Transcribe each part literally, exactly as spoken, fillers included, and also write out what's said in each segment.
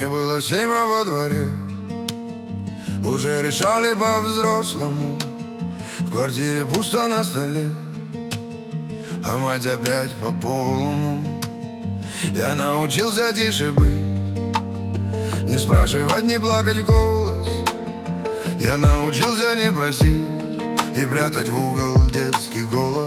Мне было семь, а во дворе уже решали по-взрослому. В квартире пусто на столе, а мать опять по полному. Я научился тише быть, не спрашивать, не плакать в голос. Я научился не просить и прятать в угол детский голос.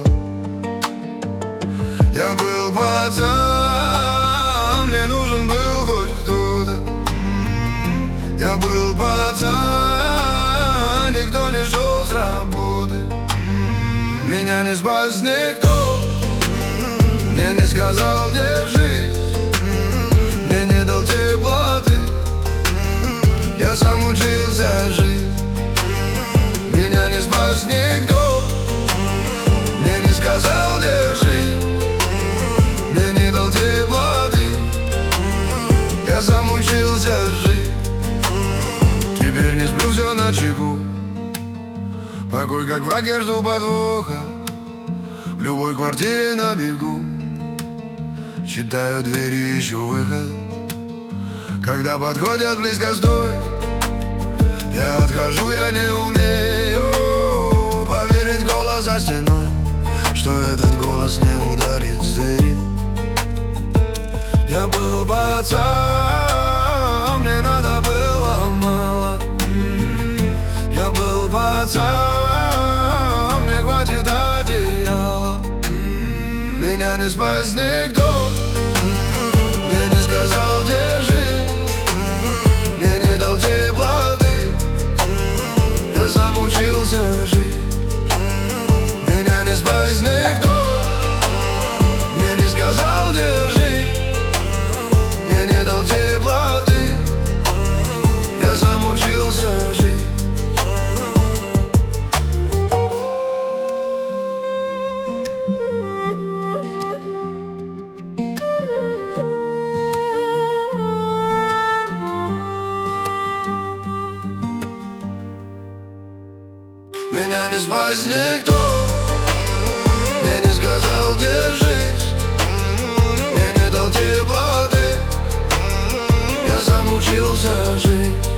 Я был пацан, мне нужен был хоть кто-то. Я был пацан, никто не шел с работы. Меня не спас никто, мне не сказал, где жить, мне не дал теплоты. Я сам учился жить. Меня не спас никто, мне не сказал, где жить, мне не дал теплоты. Я сам учился жить. Теперь не сплю, все на чеку. Покой как враг, я жду подвоха. В любой квартире на бегу. Читаю двери, ищу выход. Когда подходят близко, стой. Я отхожу, я не умею поверить голос за стеной, что этот голос не ударит в дверь. Я был пацан, мне надо было мало. Я был пацан, мне хватит одеяла. Меня не спас никто, мне не сказал, где жить, мне не дал теплоты. Я сам учился жить. Меня не спас никто, мне не сказал, где жить, мне не дал теплоты. Я сам учился жить. Меня не спас никто, мне не сказал, где жить, мне не дал теплоты. Я сам учился жить.